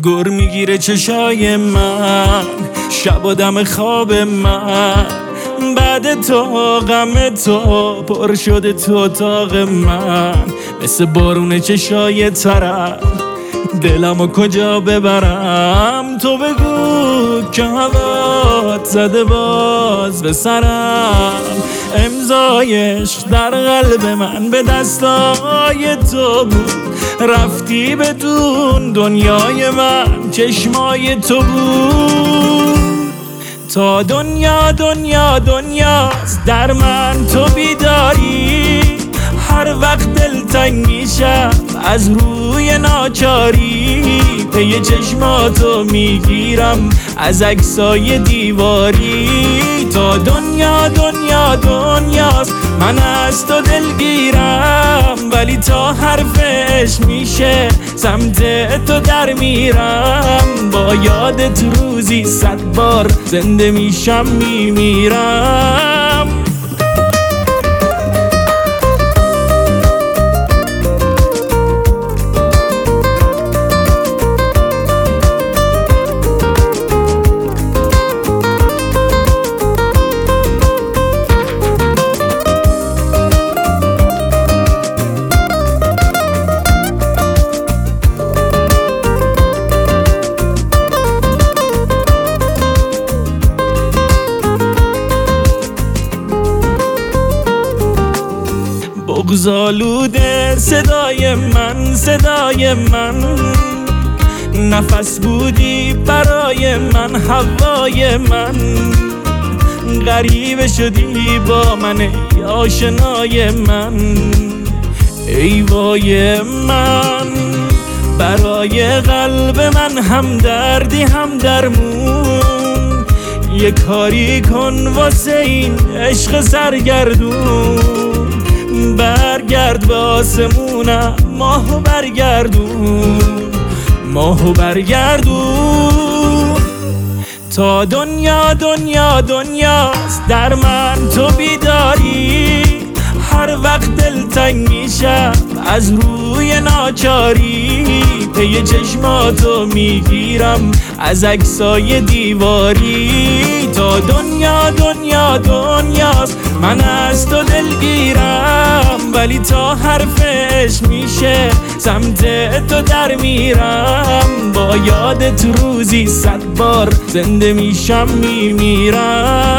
گر میگیره چشای من، شب و دم خواب من، بعد تو غم تو پر شده تو اتاق من، مثل بارون چشای ترم دلمو کجا ببرم. تو بگو که هوات زده باز به سرم، امضایش در قلب من به دستای تو بود، رفتی بدون دنیای من چشمای تو بود. تا دنیا دنیا دنیاست در من تو بیداری، هر وقت دلتنگ میشم از روی ناچاری، پی چشماتو میگیرم از عکسای دیواری. تا دنیا دنیا دنیاست من از تو دلگیرم، ولی تا حرفش میشه سمت تو در میرم، با یادت روزی 100 بار زنده میشم میمیرم. بغض‌آلوده صدای من، نفس بودی برای من، هوای من، غریبه شدی با من ای آشنای من، ای وای من. برای قلب من هم دردی هم درمون، یه کاری کن واسه این عشق سرگردون، برگرد به آسمونم ماهو برگردون. تا دنیا دنیا دنیاست در من تو بیداری، هر وقت دلتنگ میشم از روی ناچاری، پی چشماتو میگیرم از عکسای دیواری. تا دنیا دنیا دنیاست من از تو دلگیرم، ولی تا حرفش میشه سمت تو در میرم، با یادت روزی 100 بار زنده میشم میمیرم.